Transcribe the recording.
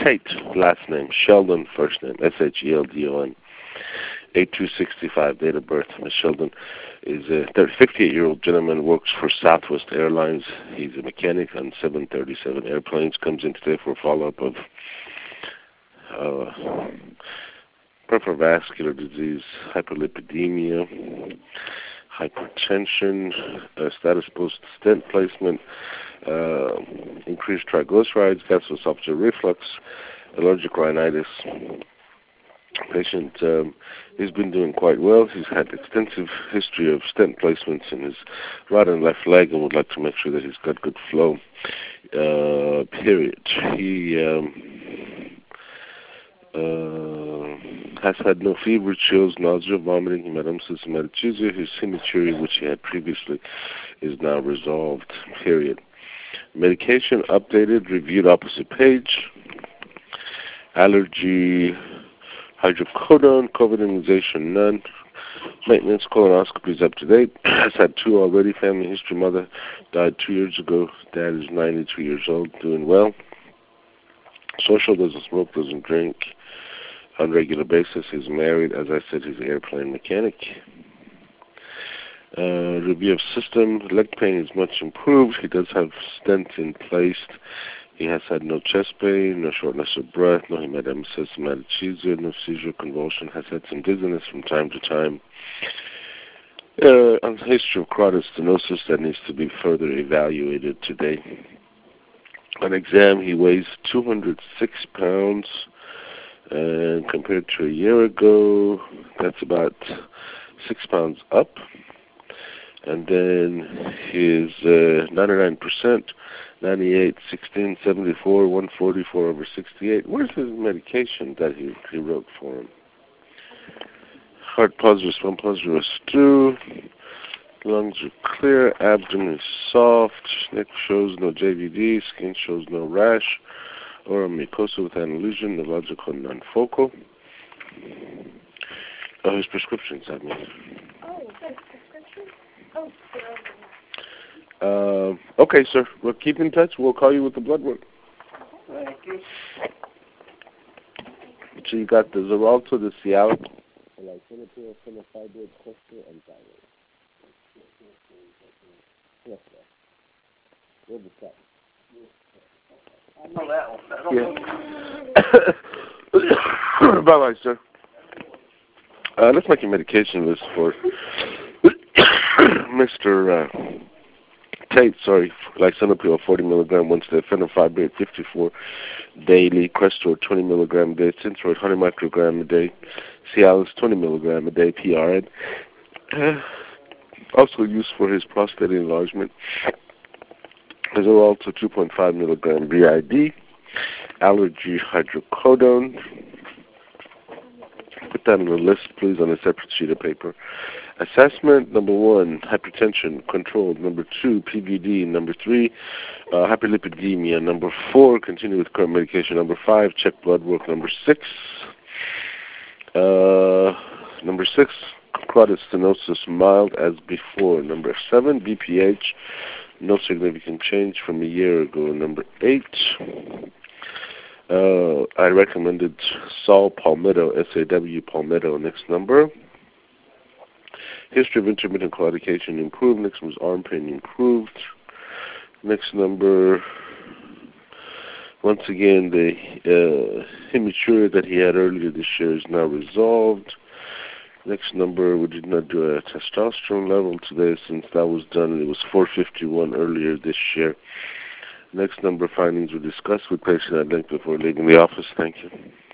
Tate, last name. Sheldon, first name. Sheldon. 8265, date of birth. Ms. Sheldon is a 58-year-old gentleman, works for Southwest Airlines. He's a mechanic on 737 airplanes. Comes in today for a follow-up of peripheral vascular disease, hyperlipidemia, hypertension, status post-stent placement, increased triglycerides, gastroesophageal reflux, allergic rhinitis. Patient has been doing quite well. He's had extensive history of stent placements in his right and left leg and would like to make sure that he's got good flow, period. He has had no fever, chills, nausea, vomiting, hematemesis, hematochezia. His hematuria, which he had previously, is now resolved, period. Medication updated, reviewed opposite page. Allergy, hydrocodone, COVID immunization, none. Maintenance, colonoscopy is up to date. Has had 2 already. Family history, mother died 2 years ago. Dad is 92 years old, doing well. Social, doesn't smoke, doesn't drink on a regular basis. He's married. As I said, he's an airplane mechanic. Review of system. Leg pain is much improved. He does have stent in place. He has had no chest pain, no shortness of breath, no hematemesis, hematochezia, no seizure, convulsion. Has had some dizziness from time to time. On history of carotid stenosis that needs to be further evaluated today. On exam, he weighs 206 pounds, and compared to a year ago, that's about 6 pounds up. And then his 99%, 98, 16, 74, 144 over 68. Where's his medication that he wrote for him? Heart positive, response positive, stew. Lungs are clear, abdomen is soft, neck shows no JVD, skin shows no rash, oral mucosa with an lesion, neurological non-focal. Oh, his prescriptions, I mean. Oh, good. Prescription? Oh, okay, sir. We'll keep in touch. We'll call you with the blood work. Thank you. So you got the Xarelto, the Cialis, the lisinopril, phenylfibroid, cluster, and thyroid. Yes, sir. Where's the stuff? I know that one. Yeah. Bye-bye, sir. Let's make a medication list for Mr. Tate, lisinopril 40 milligram once a day, phenylfibrate 54 daily, Crestor 20 milligram a day, Synthroid 100 microgram a day, Cialis 20 milligram a day, PRN. Also used for his prostate enlargement. Xarelto 2.5 milligram BID, allergy hydrocodone. Put that on the list, please, on a separate sheet of paper. Assessment, number 1, hypertension controlled. Number 2, PVD. Number 3, hyperlipidemia. Number 4, continue with current medication. Number 5, check blood work. Number 6, carotid stenosis mild as before. Number 7, BPH, no significant change from a year ago. Number 8, I recommended Saw Palmetto, SAW Palmetto. Next number. History of intermittent claudication improved. Next was arm pain improved. Next number, once again, the hematuria that he had earlier this year is now resolved. Next number, we did not do a testosterone level today since that was done. It was 451 earlier this year. Next number, findings were discussed with patient at length before leaving the office. Thank you.